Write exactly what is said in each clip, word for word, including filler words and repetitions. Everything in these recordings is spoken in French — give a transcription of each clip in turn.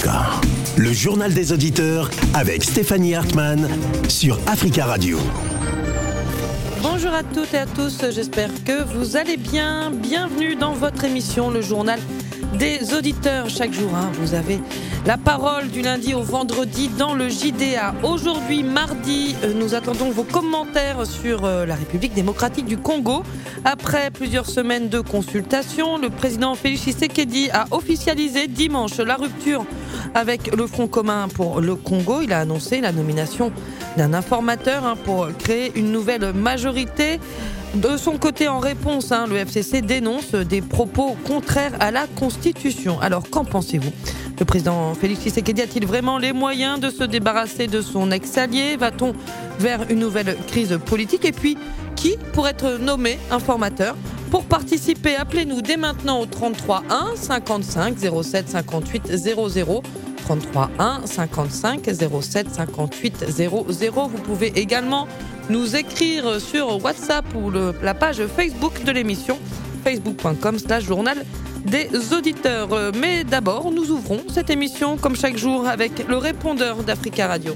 Africa, le journal des auditeurs avec Stéphanie Hartmann sur Africa Radio. Bonjour à toutes et à tous, j'espère que vous allez bien. Bienvenue dans votre émission, le journal des auditeurs. Chaque jour, hein, vous avez la parole du lundi au vendredi dans le J D A. Aujourd'hui, mardi, nous attendons vos commentaires sur euh, la République démocratique du Congo. Après plusieurs semaines de consultation, le président Félix Tshisekedi a officialisé dimanche la rupture avec le Front commun pour le Congo. Il a annoncé la nomination d'un informateur hein, pour créer une nouvelle majorité. De son côté, en réponse, hein, le F C C dénonce des propos contraires à la Constitution. Alors, qu'en pensez-vous ? Le président Félix Tshisekedi a-t-il vraiment les moyens de se débarrasser de son ex-allié ? Va-t-on vers une nouvelle crise politique ? Et puis, qui pourrait être nommé informateur ? Pour participer, appelez-nous dès maintenant au trente-trois un cinquante-cinq zéro sept cinquante-huit zéro zéro. trente-trois un cinquante-cinq zéro sept cinquante-huit zéro zéro. Vous pouvez également nous écrire sur WhatsApp ou le, la page Facebook de l'émission, facebook point com slash journal des auditeurs. Mais d'abord, nous ouvrons cette émission comme chaque jour avec le répondeur d'Africa Radio.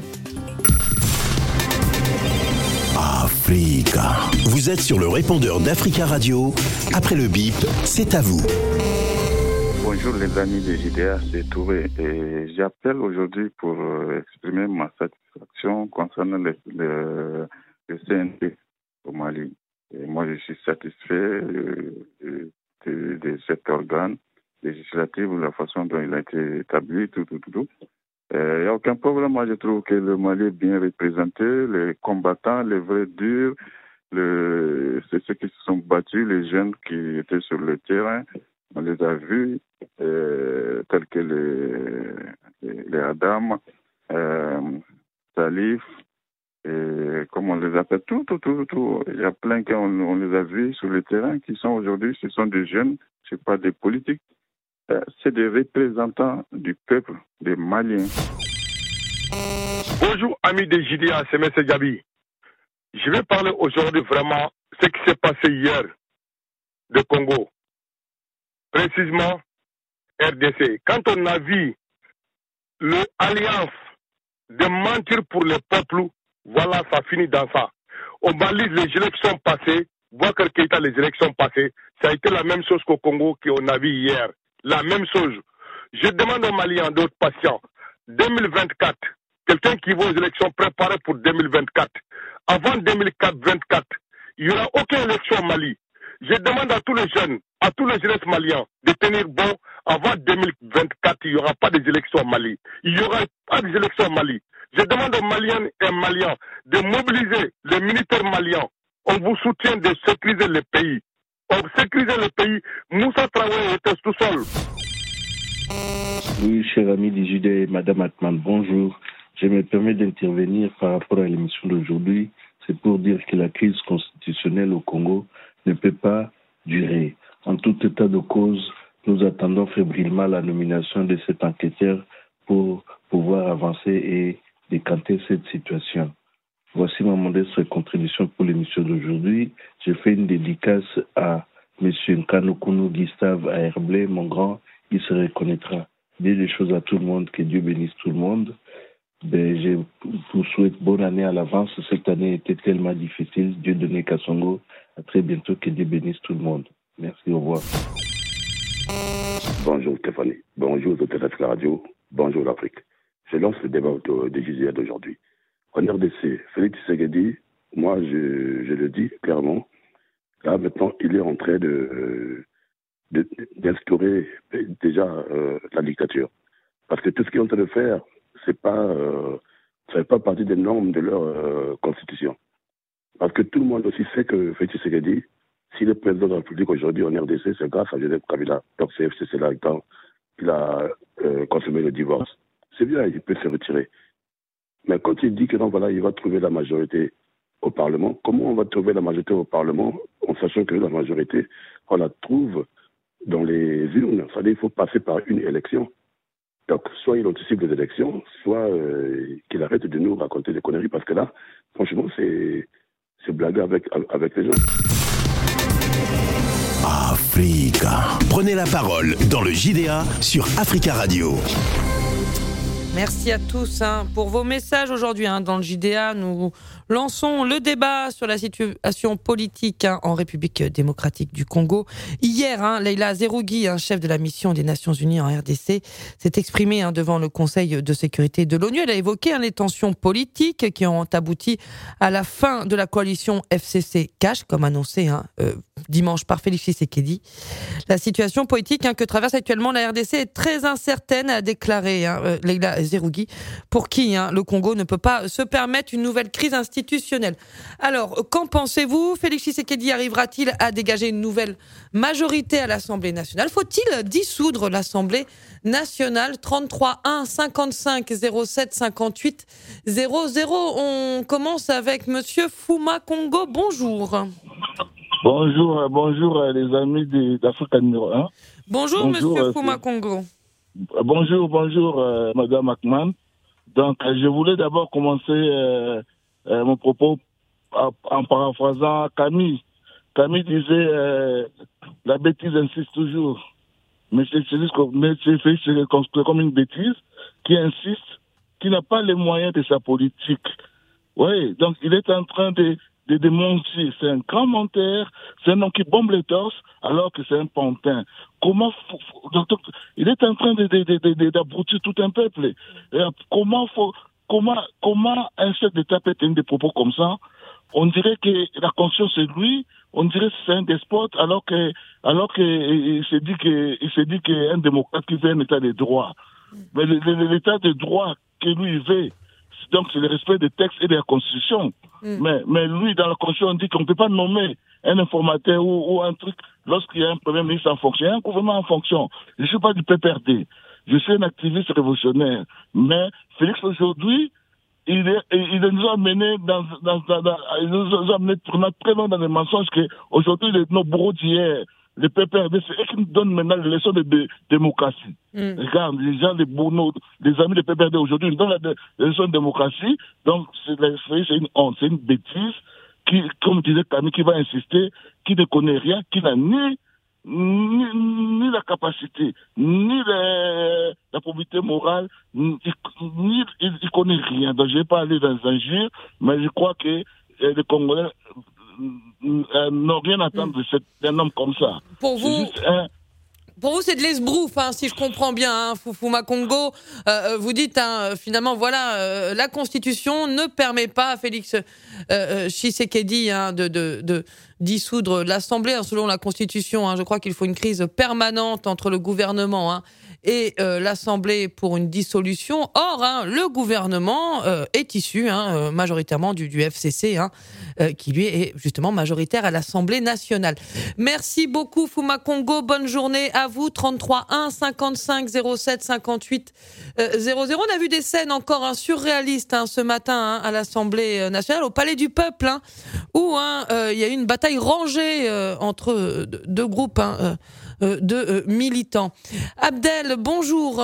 Africa. Vous êtes sur le répondeur d'Africa Radio. Après le bip, c'est à vous. Bonjour les amis de J D A, c'est Touré et j'appelle aujourd'hui pour euh, exprimer ma satisfaction concernant le, le, le C N P au Mali. Et moi je suis satisfait euh, de, de, de cet organe législatif, la façon dont il a été établi, tout, tout, tout. tout. Il euh, n'y a aucun problème, moi je trouve que le Mali est bien représenté, les combattants, les vrais durs, le, c'est ceux qui se sont battus, les jeunes qui étaient sur le terrain. On les a vus, euh, tels que les, les, les Adam, euh, Salif, et comme on les appelle, tout, tout, tout, tout. Il y a plein qu'on on les a vus sur le terrain qui sont aujourd'hui, ce sont des jeunes, ce n'est pas des politiques, euh, c'est des représentants du peuple, des Maliens. Bonjour amis de J D A, c'est M. Gabi. Je vais parler aujourd'hui vraiment de ce qui s'est passé hier de Congo. Précisément, R D C. Quand on a vu l'alliance de mentir pour le peuple, voilà, ça finit dans ça. On balise les élections passées, voir quelles étaient les élections passées, ça a été la même chose qu'au Congo qu'on a vu hier. La même chose. Je demande aux Maliens, d'autres patients, deux mille vingt-quatre, quelqu'un qui va aux élections préparées pour deux mille vingt-quatre. Avant deux mille vingt-quatre, il n'y aura aucune élection au Mali. Je demande à tous les jeunes, à tous les jeunes maliens de tenir bon. Avant deux mille vingt-quatre, il n'y aura pas des élections au Mali. Il n'y aura pas des élections au Mali. Je demande aux Maliennes et Maliens de mobiliser les militaires maliens. On vous soutient de sécuriser le pays. On sécurise le pays. Moussa Traoré était tout seul. Oui, cher ami du J D A, Madame Atman, bonjour. Je me permets d'intervenir par rapport à l'émission d'aujourd'hui. C'est pour dire que la crise constitutionnelle au Congo ne peut pas durer. En tout état de cause, nous attendons fébrilement la nomination de cet enquêteur pour pouvoir avancer et décanter cette situation. Voici ma modeste contribution pour l'émission d'aujourd'hui. Je fais une dédicace à M. Nkanoukoulou Gustave à Herblay, mon grand, il se reconnaîtra. Dis des choses à tout le monde, que Dieu bénisse tout le monde. Ben, je vous souhaite bonne année à l'avance. Cette année était tellement difficile. Dieu donne Kassongo. À très bientôt, que Dieu bénisse tout le monde. Merci, au revoir. Bonjour Stéphanie, bonjour aux auditeurs de la radio, bonjour l'Afrique. Je lance le débat de, de J D A d'aujourd'hui. En R D C, Félix Tshisekedi, moi je, je le dis clairement, là maintenant il est en train de, de, d'instaurer déjà euh, la dictature. Parce que tout ce qu'il est en train de faire, c'est pas, euh, ça fait pas partie des normes de leur euh, constitution. Parce que tout le monde aussi sait que Félix Tshisekedi, s'il est président de la République aujourd'hui en R D C, c'est grâce à Joseph Kabila. Donc c'est F C C là, quand il a euh, consommé le divorce. C'est bien, il peut se retirer. Mais quand il dit que non, voilà, il va trouver la majorité au Parlement, comment on va trouver la majorité au Parlement en sachant que la majorité, on la trouve dans les urnes. C'est-à-dire qu'il faut passer par une élection. Donc, soit il anticipe les élections, soit euh, qu'il arrête de nous raconter des conneries, parce que là, franchement, c'est, c'est blaguer avec, avec les gens. Africa. Prenez la parole dans le J D A sur Africa Radio. Merci à tous hein, pour vos messages aujourd'hui. Hein, dans le J D A, nous lançons le débat sur la situation politique hein, en République démocratique du Congo. Hier, hein, Leila Zerougui, hein, chef de la mission des Nations Unies en R D C, s'est exprimée hein, devant le Conseil de sécurité de l'ONU. Elle a évoqué hein, les tensions politiques qui ont abouti à la fin de la coalition F C C-Cash, comme annoncé hein, euh, dimanche par Félix Tshisekedi. La situation politique hein, que traverse actuellement la R D C est très incertaine, a déclaré hein, euh, Leila Zerougui, pour qui hein, le Congo ne peut pas se permettre une nouvelle crise institutionnelle. Alors, qu'en pensez-vous ? Félix Tshisekedi arrivera-t-il à dégager une nouvelle majorité à l'Assemblée nationale ? Faut-il dissoudre l'Assemblée nationale ? trente-trois un cinquante-cinq zéro sept cinquante-huit zéro zéro. On commence avec Monsieur Fuma Congo. Bonjour. Bonjour, bonjour les amis d'Afrique numéro un. Bonjour, bonjour Monsieur Fuma Congo. Bonjour, bonjour euh, Madame Akman. Donc, euh, je voulais d'abord commencer euh, euh, mon propos en, en paraphrasant Camille. Camille disait euh, la bêtise insiste toujours. Mais c'est Félix c'est construit comme une bêtise qui insiste, qui n'a pas les moyens de sa politique. Oui, donc il est en train de de démonter, c'est un grand menteur, c'est un homme qui bombe les torses alors que c'est un pantin. Comment donc, il est en train de, de, de, de, d'abrutir tout un peuple. Et comment faut, comment comment un chef d'État peut tenir des propos comme ça? On dirait que la conscience c'est lui, on dirait que c'est un despote alors que alors que il se dit que il se dit qu'un démocrate qui veut un état de droit. Mais l'état de droit que lui il veut, donc c'est le respect des textes et de la Constitution. Mm. Mais, mais lui, dans la Constitution, on dit qu'on ne peut pas nommer un informateur ou, ou un truc lorsqu'il y a un Premier ministre en fonction, il y a un gouvernement en fonction. Je ne suis pas du P P R D. Je suis un activiste révolutionnaire. Mais Félix, aujourd'hui, il, est, il nous a amené dans, dans, dans, dans, il nous a amené très loin dans les mensonges qu'aujourd'hui, nos bourreaux d'hier, les P P R D, c'est eux qui nous donnent maintenant les leçons de, de démocratie. Mm. Regarde, les gens, les bourreaux, les amis des P P R D aujourd'hui, ils nous donnent les leçons de démocratie. Donc, c'est, c'est une honte, c'est une bêtise qui, comme disait Camille, qui va insister, qui ne connaît rien, qui n'a ni, ni, ni la capacité, ni la, la probité morale, ni, ni il ne connaît rien. Donc, je ne vais pas aller dans un jeu, mais je crois que euh, les Congolais Euh, n'ont rien à attendre mm. d'un homme comme ça. Pour vous, un... pour vous c'est de l'esbrouf, hein, si je comprends bien, hein, Fuma Congo. Euh, vous dites, hein, finalement, voilà, euh, la Constitution ne permet pas à Félix euh, Tshisekedi hein, de, de, de dissoudre l'Assemblée. Hein, selon la Constitution, hein, je crois qu'il faut une crise permanente entre le gouvernement hein, et euh, l'Assemblée pour une dissolution. Or, hein, le gouvernement euh, est issu hein, euh, majoritairement du, du F C C, hein, euh, qui lui est justement majoritaire à l'Assemblée nationale. Merci beaucoup Fuma Congo, bonne journée à vous. Trente-trois un cinquante-cinq zéro sept cinquante-huit zéro zéro. On a vu des scènes encore hein, surréalistes hein, ce matin hein, à l'Assemblée nationale, au Palais du Peuple, hein, où hein, euh, il y a eu une bataille rangée euh, entre euh, deux groupes hein, euh, Euh, de euh, militants. Abdel, bonjour.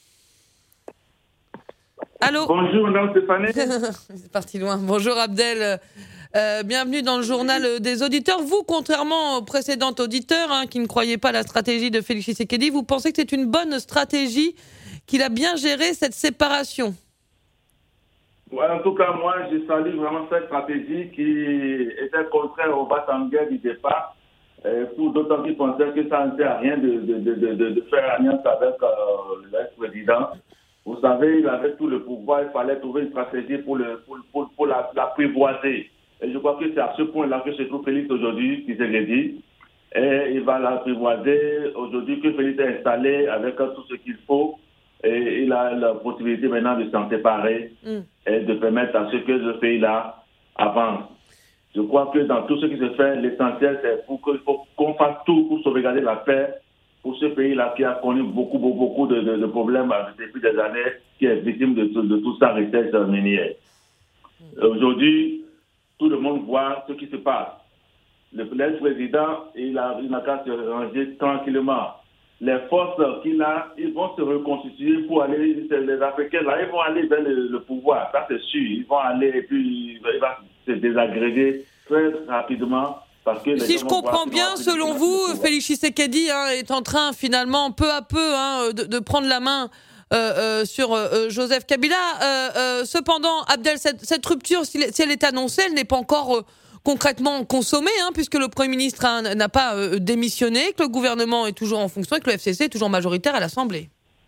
Allô. Bonjour, madame Stéphanie. C'est parti loin. Bonjour Abdel. Euh, bienvenue dans le journal des auditeurs. Vous, contrairement au précédent auditeur hein, qui ne croyait pas la stratégie de Félix Tshisekedi, vous pensez que c'est une bonne stratégie, qu'il a bien géré cette séparation? Ouais, en tout cas, moi, je salue vraiment cette stratégie qui était contraire au bas-en-guerre du départ. Euh, pour d'autant qu'ils pensaient que ça ne sert à rien de, de, de, de, de faire alliance avec euh, l'ex-président. Vous savez, il avait tout le pouvoir, il fallait trouver une stratégie pour, le, pour, pour, pour la, l'apprivoiser. Et je crois que c'est à ce point-là que se trouve Félix aujourd'hui, qui s'est dit. Et il va l'apprivoiser aujourd'hui que Félix est installé avec tout ce qu'il faut. Et il a la possibilité maintenant de s'en séparer mm. et de permettre à ce que ce pays-là avance. Je crois que dans tout ce qui se fait, l'essentiel, c'est pour que, faut qu'on fasse tout pour sauvegarder la paix pour ce pays-là qui a connu beaucoup, beaucoup, beaucoup de, de, de problèmes depuis des années, qui est victime de, de, de tout ça, richesse minière. Aujourd'hui, tout le monde voit ce qui se passe. Le l'ex-président, il a, il n'a qu'à se ranger tranquillement. Les forces qu'il a, ils vont se reconstituer pour aller, les Africains, là, ils vont aller vers le, le pouvoir, ça c'est sûr. Ils vont aller et puis il va se désagréger très rapidement. Parce que si je comprends bien, selon vous, Félix Tshisekedi hein, est en train finalement peu à peu hein, de, de prendre la main euh, sur euh, Joseph Kabila. Euh, euh, cependant, Abdel, cette, cette rupture, si, si elle est annoncée, elle n'est pas encore euh, concrètement consommée, hein, puisque le Premier ministre hein, n'a pas euh, démissionné, que le gouvernement est toujours en fonction et que le F C C est toujours majoritaire à l'Assemblée.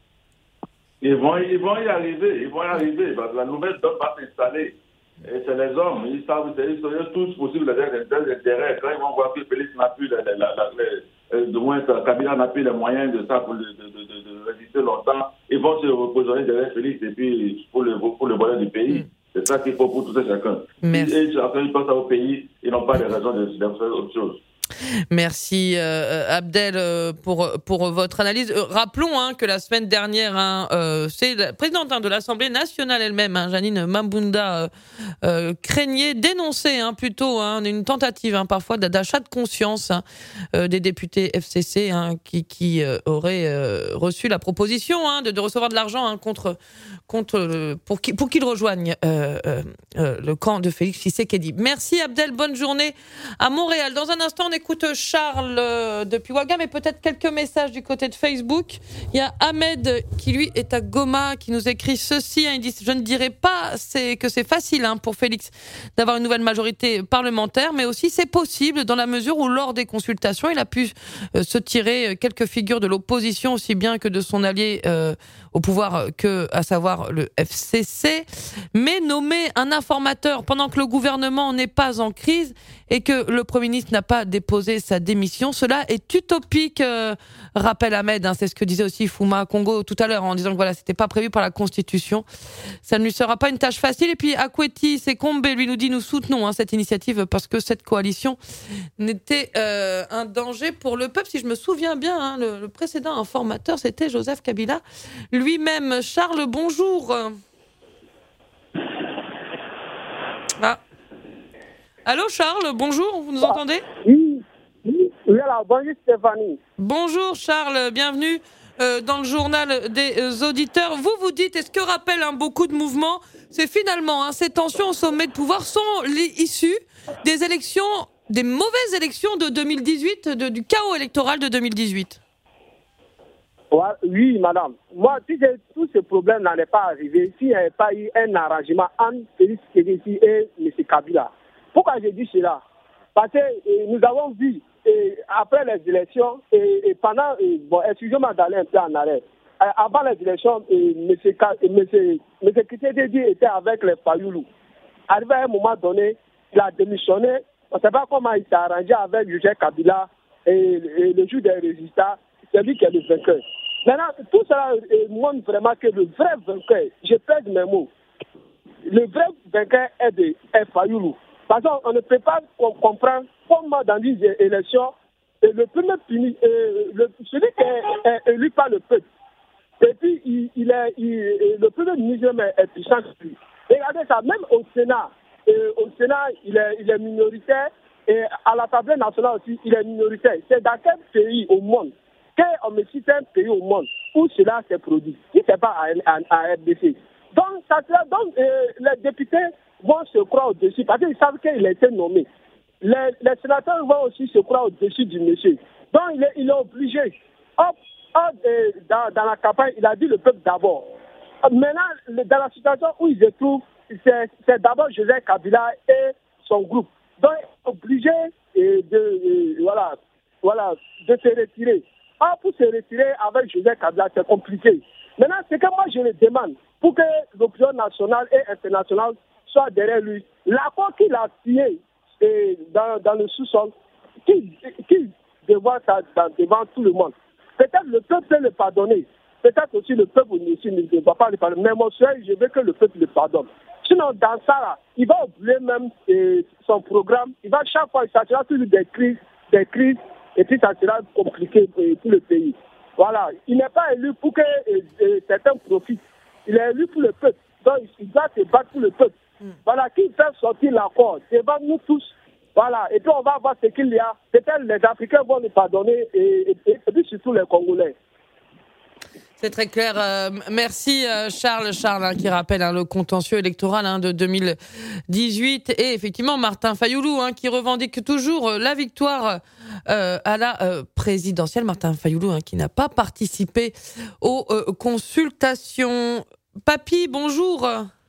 Ils vont, ils vont y arriver, ils vont y arriver, parce que la nouvelle donne va s'installer. Et c'est les hommes, ils savent, ils sont tous possibles des intérêts. Quand ils vont voir que Félix n'a plus, la, la, la, la, de moins, Kabila n'a plus les moyens de ça pour de, de, de, de résister longtemps, ils vont se reposer derrière Félix et puis pour le, pour le bonheur du pays. Mm. C'est ça qu'il faut pour tout un chacun. Merci. Et chacun, ils pensent au pays, ils n'ont pas de raison de, de faire autre chose. Merci euh, Abdel euh, pour pour votre analyse. Euh, rappelons hein, que la semaine dernière, hein, euh, c'est la présidente hein, de l'Assemblée nationale elle-même, hein, Janine Mambunda, euh, euh, craignait, dénonçait hein, plutôt hein, une tentative hein, parfois d'achat de conscience hein, euh, des députés F C C hein, qui qui euh, auraient euh, reçu la proposition hein, de, de recevoir de l'argent hein, contre contre euh, pour qui, pour qu'ils rejoignent euh, euh, le camp de Félix Tshisekedi. Merci Abdel, bonne journée à Montréal. Dans un instant, on écoute Charles euh, depuis Ouagam et peut-être quelques messages du côté de Facebook. Il y a Ahmed qui lui est à Goma qui nous écrit ceci. Hein, il dit: je ne dirais pas c'est que c'est facile hein, pour Félix d'avoir une nouvelle majorité parlementaire, mais aussi c'est possible dans la mesure où lors des consultations, il a pu euh, se tirer quelques figures de l'opposition aussi bien que de son allié euh, au pouvoir que, à savoir le F C C, mais nommer un informateur pendant que le gouvernement n'est pas en crise et que le Premier ministre n'a pas déposé sa démission, cela est utopique, euh, rappelle Ahmed, hein, c'est ce que disait aussi Fouma Congo tout à l'heure, en disant que voilà, c'était pas prévu par la Constitution. Ça ne lui sera pas une tâche facile. Et puis Akweti Sekombe, lui nous dit: nous soutenons hein, cette initiative parce que cette coalition n'était euh, un danger pour le peuple. Si je me souviens bien, hein, le, le précédent informateur, c'était Joseph Kabila lui-même. Charles, bonjour. Ah. Allô Charles, bonjour, vous nous entendez? Oui, oui, oui, alors, bonjour Stéphanie. Bonjour Charles, bienvenue euh, dans le journal des euh, auditeurs. Vous vous dites, et ce que rappelle hein, beaucoup de mouvements, c'est finalement hein, ces tensions au sommet de pouvoir sont issues des élections, des mauvaises élections de deux mille dix-huit, de, du chaos électoral de deux mille dix-huit. Ouais, oui, madame. Moi, si tous ces problèmes n'allaient pas arriver, s'il n'y avait pas eu un arrangement entre Félix Tshisekedi et M. Kabila. Pourquoi je dis cela? Parce que euh, nous avons vu, et, après les élections, et, et pendant, et, bon, excusez-moi d'aller un peu en arrêt, euh, avant les élections, M. Tshisekedi était avec les Fayoulou. Arrivé à un moment donné, il a démissionné. On ne sait pas comment il s'est arrangé avec Joseph Kabila, et, et le jour des résultats, c'est lui qui est le vainqueur. Maintenant, tout cela montre vraiment que le vrai vainqueur, je pèse mes mots, le vrai vainqueur est de Fayoulou. Parce qu'on ne peut pas comprendre comment dans une élection, le premier puni, le, celui qui est, est élu par le peuple, et puis il, il est, il, le premier ministre est puissant. Regardez ça, même au Sénat, au Sénat il est, il est minoritaire, et à l'Assemblée nationale aussi, il est minoritaire. C'est dans quel pays au monde, qu'on me cite un pays au monde où cela s'est produit, si ce n'est pas à, à, à R D C. Donc, ça, donc euh, les députés vont se croire au-dessus, parce qu'ils savent qu'il a été nommé. Les, les sénateurs vont aussi se croire au-dessus du monsieur. Donc, il est, il est obligé. Hop, hop, euh, dans, dans la campagne, il a dit le peuple d'abord. Maintenant, dans la situation où il se trouve, c'est, c'est d'abord Joseph Kabila et son groupe. Donc, il est obligé euh, de, euh, voilà, voilà, de se retirer. Ah, pour se retirer avec Joseph Kabila, c'est compliqué. Maintenant, c'est que moi, je le demande, pour que l'opinion nationale et internationale soit derrière lui, l'accord qu'il a signé dans, dans le sous-sol, qu'il qui devant ça devant tout le monde. Peut-être le peuple peut le pardonner. Peut-être aussi le peuple aussi ne va pas le pardonner. Mais mon soeur, je veux que le peuple le pardonne. Sinon, dans ça, là, il va oublier même euh, son programme. Il va chaque fois, il s'agira toujours des crises, des crises, et puis ça sera compliqué pour, pour le pays. Voilà. Il n'est pas élu pour que euh, euh, certains profitent. Il est élu pour le peuple. Donc, il doit se battre pour le peuple. Mm. Voilà, qui fait sortir l'accord devant nous tous. Voilà, et puis on va voir ce qu'il y a. Peut-être les Africains vont nous pardonner, et, et, et puis surtout les Congolais. C'est très clair. Euh, merci euh, Charles. Charles hein, qui rappelle hein, le contentieux électoral hein, de deux mille dix-huit et effectivement Martin Fayoulou hein, qui revendique toujours euh, la victoire euh, à la euh, présidentielle. Martin Fayoulou hein, qui n'a pas participé aux euh, consultations. Papy, bonjour.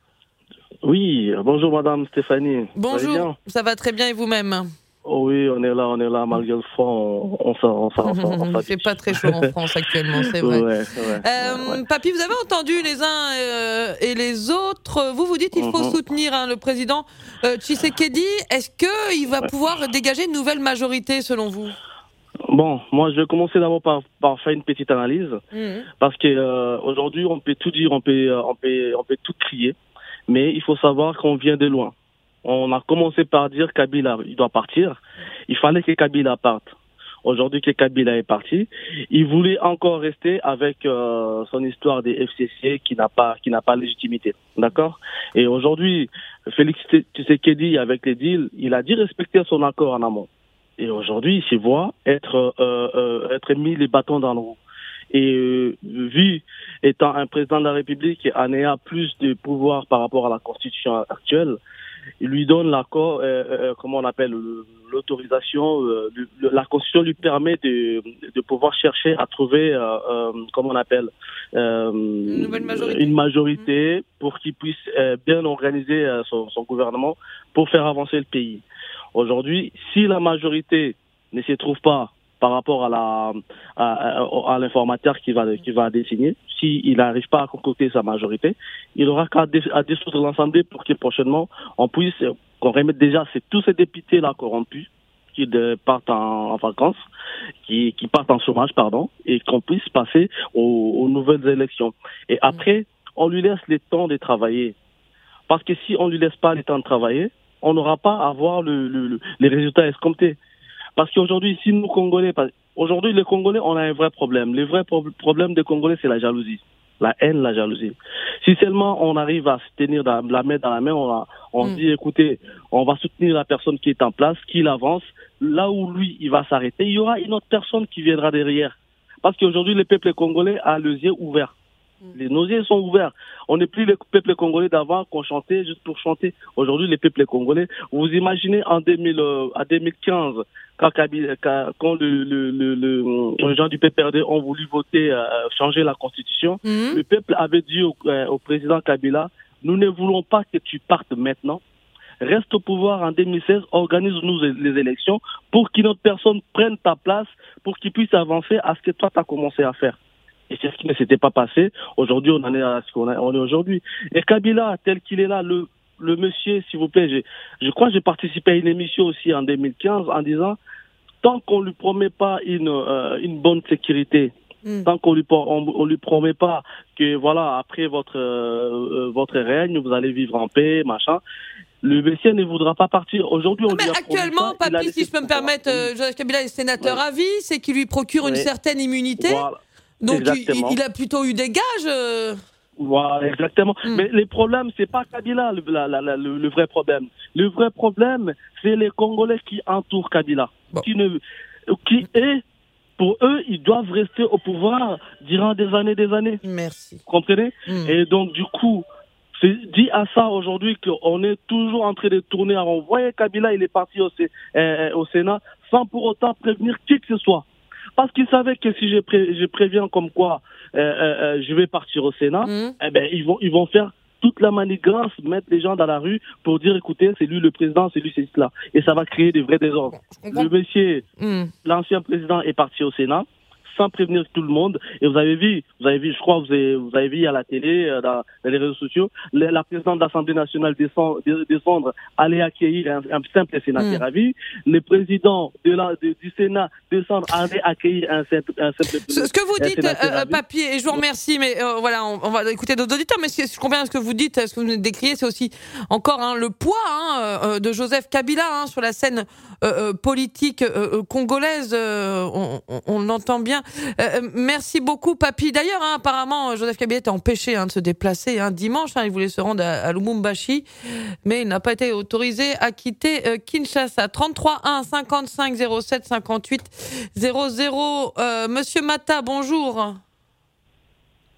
Oui, bonjour Madame Stéphanie. Bonjour, ça va très bien et vous-même? Oh oui, on est là, on est là, malgré le froid, on, on s'en on s'en Il ne fait pas très chaud en France actuellement, c'est vrai. Ouais, ouais, euh, ouais. Papy, vous avez entendu les uns euh, et les autres. Vous vous dites qu'il faut mm-hmm. soutenir hein, le président euh, Tshisekedi. Est-ce qu'il va ouais. pouvoir dégager une nouvelle majorité selon vous? Bon, moi je vais commencer d'abord par, par faire une petite analyse. Mm-hmm. Parce qu'aujourd'hui, euh, on peut tout dire, on peut, on, peut, on peut tout crier. Mais il faut savoir qu'on vient de loin. On a commencé par dire Kabila, il doit partir. Il fallait que Kabila parte. Aujourd'hui que Kabila est parti, il voulait encore rester avec euh, son histoire des F C C qui n'a pas qui n'a pas légitimité, d'accord. Et aujourd'hui, Félix Tshisekedi avec les deals, il a dit respecter son accord en amont. Et aujourd'hui, il se voit être euh, euh, être mis les bâtons dans le roue. Et euh, vu étant un président de la République en ayant plus de pouvoir par rapport à la Constitution actuelle, il lui donne l'accord, euh, euh, comment on appelle, l'autorisation. Euh, le, la Constitution lui permet de, de pouvoir chercher à trouver, euh, euh, comment on appelle, euh, une, nouvelle majorité. une majorité pour qu'il puisse euh, bien organiser euh, son, son gouvernement pour faire avancer le pays. Aujourd'hui, si la majorité ne se trouve pas par rapport à la à, à, à l'informateur qui va qui va désigner, s'il n'arrive pas à concocter sa majorité, il aura qu'à dé, à dissoudre l'Assemblée pour que prochainement on puisse qu'on remette déjà c'est tous ces députés là corrompus qui de, partent en, en vacances, qui qui partent en chômage pardon, et qu'on puisse passer aux, aux nouvelles élections. Et après, on lui laisse le temps de travailler, parce que si on lui laisse pas le temps de travailler, on n'aura pas à voir le, le, le, les résultats escomptés. Parce qu'aujourd'hui, si nous, Congolais, aujourd'hui, les Congolais, on a un vrai problème. Le vrai pro- problème des Congolais, c'est la jalousie. La haine, la jalousie. Si seulement on arrive à se tenir dans, la main dans la main, on, a, on mm. dit, écoutez, on va soutenir la personne qui est en place, qu'il avance, là où lui, il va s'arrêter, il y aura une autre personne qui viendra derrière. Parce qu'aujourd'hui, le peuple congolais a les yeux ouverts. Les nos yeux sont ouverts. On n'est plus le peuple congolais d'avant qu'on chantait juste pour chanter. Aujourd'hui, les peuples congolais, vous imaginez en deux mille, euh, à deux mille quinze, quand, quand le, le, le, le, les gens du P P R D ont voulu voter, euh, changer la constitution, mmh. le peuple avait dit au, euh, au président Kabila, nous ne voulons pas que tu partes maintenant. Reste au pouvoir en deux mille seize, organise-nous les élections pour qu'une autre personne prenne ta place, pour qu'il puisse avancer à ce que toi tu as commencé à faire. Et c'est ce qui ne s'était pas passé. Aujourd'hui, on en est à ce qu'on a, on est aujourd'hui. Et Kabila, tel qu'il est là, le, le monsieur, s'il vous plaît, j'ai, je crois que j'ai participé à une émission aussi en deux mille quinze en disant, tant qu'on lui promet pas une, euh, une bonne sécurité, mm. tant qu'on lui, on, on lui promet pas que voilà, après votre, euh, votre règne, vous allez vivre en paix, machin, le monsieur ne voudra pas partir. Aujourd'hui, on mais lui a actuellement, promis ça, Papy, si je peux me permettre, euh, Joseph Kabila est sénateur à vie, c'est qu'il lui procure oui. une certaine immunité. Voilà. Donc il, il a plutôt eu des gages. Euh... Voilà, exactement. Mm. Mais le problème, c'est pas Kabila le, la, la, la, le, le vrai problème. Le vrai problème, c'est les Congolais qui entourent Kabila, bon. qui ne, qui est, pour eux, ils doivent rester au pouvoir durant des années, des années. Merci. Vous comprenez? Mm. Et donc du coup, c'est dit à ça aujourd'hui qu'on est toujours en train de tourner à rond. Vous voyez, Kabila, il est parti au, euh, au Sénat sans pour autant prévenir qui que ce soit. Parce qu'ils savaient que si je, pré- je préviens comme quoi euh, euh, je vais partir au Sénat, mmh. eh ben ils vont ils vont faire toute la manigance, mettre les gens dans la rue pour dire écoutez, c'est lui le président, c'est lui c'est cela, et ça va créer des vrais désordres. Bon, le monsieur, mmh. l'ancien président est parti au Sénat sans prévenir tout le monde, et vous avez vu, vous avez vu, je crois, vous avez, vous avez vu à la télé, dans, dans les réseaux sociaux, la, la présidente de l'Assemblée nationale descend, descendre, aller accueillir un, un simple sénateur mmh. à vie, le président de la, de, du Sénat descendre, aller accueillir un simple, un simple Ce, ce que vous dites, euh, Papy, et je vous remercie, mais euh, voilà, on, on va écouter d'autres auditeurs, mais ce, je comprends bien ce que vous dites, ce que vous décriez, c'est aussi encore hein, le poids hein, euh, de Joseph Kabila hein, sur la scène euh, politique euh, congolaise, euh, on, on, on l'entend bien. Euh, merci beaucoup, Papy. D'ailleurs, hein, apparemment, Joseph Kabila était empêché hein, de se déplacer hein, dimanche. Hein, il voulait se rendre à, à Lubumbashi, mais il n'a pas été autorisé à quitter euh, Kinshasa. trente-trois un cinquante-cinq zéro sept cinquante-huit zéro zéro. Euh, Monsieur Mata, bonjour.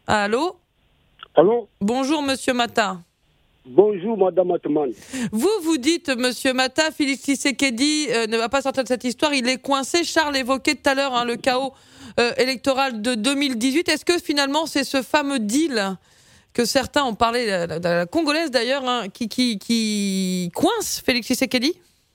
Allô? Allô? Bonjour, monsieur Mata. Bonjour, madame Atman. Vous, vous dites, monsieur Mata, Félix Tshisekedi euh, ne va pas sortir de cette histoire, il est coincé. Charles évoquait tout à l'heure hein, le chaos euh, électoral de deux mille dix-huit. Est-ce que finalement, c'est ce fameux deal que certains ont parlé, de la, de la Congolaise d'ailleurs, hein, qui, qui, qui coince Félix Tshisekedi?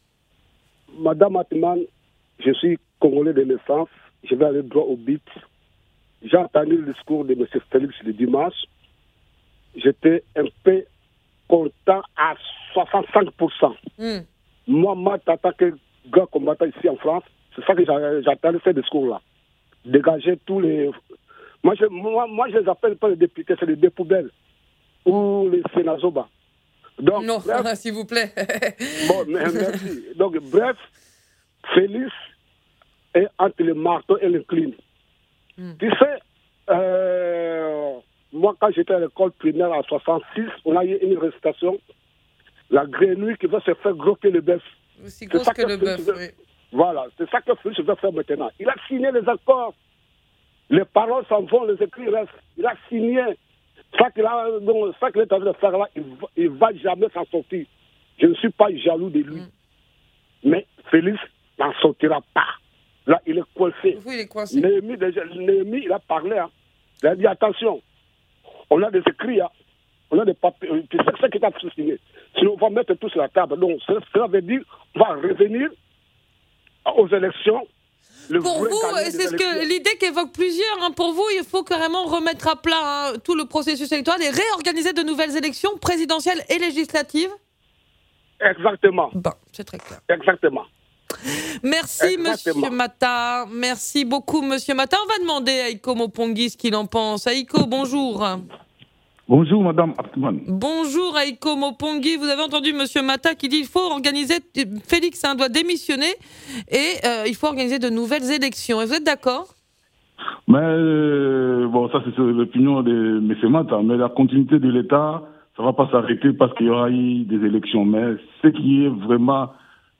Madame Atman, je suis Congolais de naissance, je vais aller droit au but. J'ai entendu le discours de M. Félix le dimanche. J'étais un peu content à soixante-cinq pour cent. Mm. Moi, moi, en tant que grand combattant ici en France, c'est ça que j'attendais ce discours-là. Dégager tous les... Moi, je, moi, moi, je les appelle pas les députés, c'est les dépoubelles ou les sénazoba. Donc, non, bref, s'il vous plaît. Bon, mais, merci. Donc, bref, Félix est entre le marteau et le clou. Mm. Tu sais, euh, moi, quand j'étais à l'école primaire en soixante-six, on a eu une récitation, la grenouille qui va se faire grotter le bœuf. Aussi grosse que, que le bœuf, veut... oui. Voilà, c'est ça que Félix veut faire maintenant. Il a signé les accords. Les paroles s'en vont, les écrits restent. Il a signé. Ça qu'il a, donc, ça qu'il est en train de faire là, il ne va jamais s'en sortir. Je ne suis pas jaloux de lui. Mm. Mais Félix n'en sortira pas. Là, il est coincé. Oui, il est coincé. Néhémie, déjà, Néhémie, il a parlé. Hein. Il a dit attention, on a des écrits, hein. On a des papiers. Tu sais ce qu'il a signé. Sinon, on va mettre tout sur la table. Donc, cela veut dire qu'on va revenir aux élections. Le pour vous, c'est ce que l'idée qu'évoquent plusieurs. Hein, pour vous, il faut carrément remettre à plat hein, tout le processus électoral et réorganiser de nouvelles élections présidentielles et législatives. Exactement. Bon, c'est très clair. Exactement. Merci, Exactement. Monsieur Mata. Merci beaucoup, Monsieur Mata. On va demander à Aïko Mopongi ce qu'il en pense. Aïko, bonjour. Bonjour, Madame Hartmann. Bonjour, Aïko Mopongi. Vous avez entendu Monsieur Mata qui dit qu'il faut organiser... Félix hein, doit démissionner et euh, il faut organiser de nouvelles élections. Et vous êtes d'accord? Mais, euh, bon, ça c'est l'opinion de M. Mata. Mais la continuité de l'État, ça ne va pas s'arrêter parce qu'il y aura eu des élections. Mais ce qui est vraiment...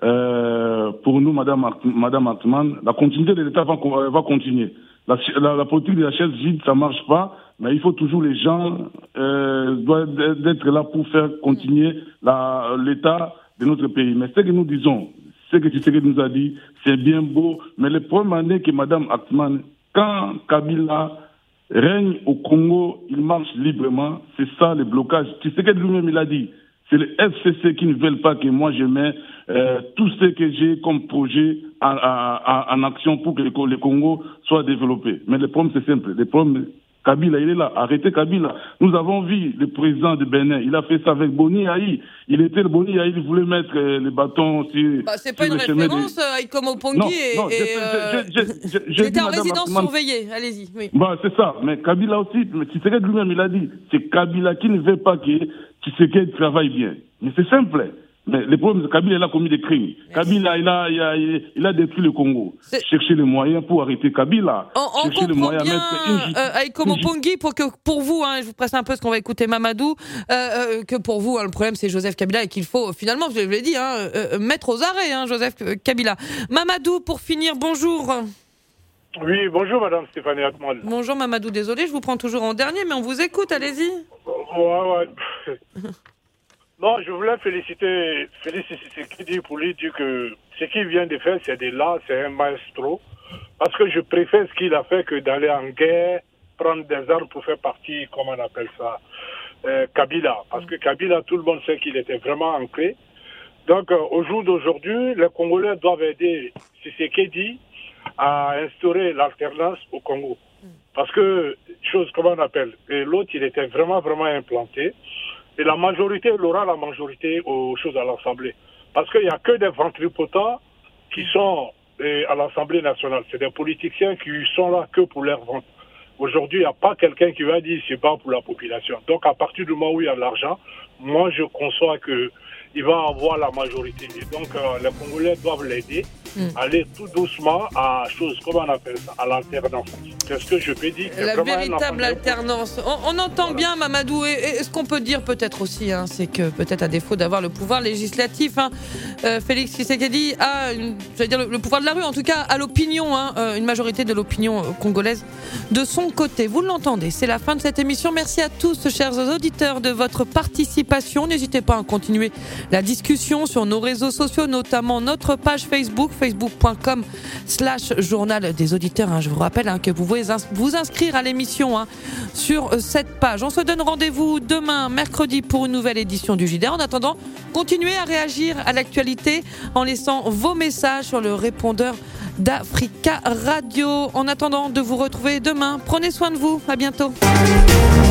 Euh, pour nous, Madame, Art- Madame Hartmann, la continuité de l'État va, va continuer. La, la, la politique de la chaise vide, ça ne marche pas, mais il faut toujours les gens euh, doivent être là pour faire continuer la, l'État de notre pays. Mais ce que nous disons, ce que Tshisekedi nous a dit, c'est bien beau, mais le problème est que Madame Hartmann, quand Kabila règne au Congo, il marche librement, c'est ça le blocage. Tshisekedi lui-même, il a dit, c'est les F C C qui ne veulent pas que moi je mette euh, tout ce que j'ai comme projet en, en, en action pour que le, le Congo soit développé. Mais le problème c'est simple. Le problème, Kabila, il est là. Arrêtez Kabila. Nous avons vu le président de Bénin. Il a fait ça avec Boni Aï. Il était le Boni Aï. Il voulait mettre euh, les bâtons sur. Bah, c'est pas une référence à des... Aïko Mopongi et. Non, et euh... je, je, je, je, il était en résidence Madame... surveillée. Allez-y. Oui. Bah, c'est ça. Mais Kabila aussi, mais Tshisekedi lui-même, il a dit, c'est Kabila qui ne veut pas que Tshisekedi travaille bien. Mais c'est simple. Mais le problème, c'est que Kabila, il a commis des crimes. Merci. Kabila, il a, il, a, il a détruit le Congo. C'est... Chercher les moyens pour arrêter Kabila. On, on Chercher les moyens bien, à mettre... Euh, Aïko Mopongi, pour que pour vous, hein, je vous presse un peu ce qu'on va écouter Mamadou, euh, euh, que pour vous, hein, le problème, c'est Joseph Kabila et qu'il faut, finalement, je l'ai dit, hein, euh, mettre aux arrêts, hein, Joseph Kabila. Mamadou, pour finir, bonjour. Oui, bonjour Madame Stéphanie Hartmann. Bonjour Mamadou, désolé, je vous prends toujours en dernier, mais on vous écoute, allez-y. Ouais, ouais. Non, je voulais féliciter Félix Tshisekedi pour lui dire que ce qu'il vient de faire, c'est de là, c'est un maestro. Parce que je préfère ce qu'il a fait que d'aller en guerre, prendre des armes pour faire partie, comment on appelle ça, euh, Kabila. Parce que Kabila, tout le monde sait qu'il était vraiment ancré. Donc, euh, au jour d'aujourd'hui, les Congolais doivent aider Tshisekedi à instaurer l'alternance au Congo. Parce que, chose, comment on appelle, et l'autre, il était vraiment, vraiment implanté. Et la majorité, il aura la majorité aux choses à l'Assemblée. Parce qu'il n'y a que des ventripotents qui sont eh, à l'Assemblée nationale. C'est des politiciens qui sont là que pour leur ventre. Aujourd'hui, il n'y a pas quelqu'un qui va dire c'est pas pour la population. Donc, à partir du moment où il y a de l'argent, moi, je conçois qu'il va avoir la majorité. Et donc, euh, les Congolais doivent l'aider mm. aller tout doucement à chose, comment on appelle ça, à l'alternance. C'est ce que je peux dire. La véritable alternance. On, on entend voilà. bien, Mamadou, et, et ce qu'on peut dire peut-être aussi, hein, c'est que peut-être à défaut d'avoir le pouvoir législatif, hein, euh, Félix Tshisekedi a, une, j'allais dire le, le pouvoir de la rue, en tout cas à l'opinion, hein, euh, une majorité de l'opinion congolaise de son côté. Vous l'entendez, c'est la fin de cette émission. Merci à tous, chers auditeurs, de votre participation. N'hésitez pas à continuer la discussion sur nos réseaux sociaux, notamment notre page Facebook, facebook point com slash journal des auditeurs. Hein. Je vous rappelle hein, que vous pouvez ins- vous inscrire à l'émission hein, sur cette page. On se donne rendez-vous demain, mercredi, pour une nouvelle édition du J D R. En attendant, continuez à réagir à l'actualité en laissant vos messages sur le répondeur d'Africa Radio. En attendant de vous retrouver demain, prenez soin de vous. À bientôt.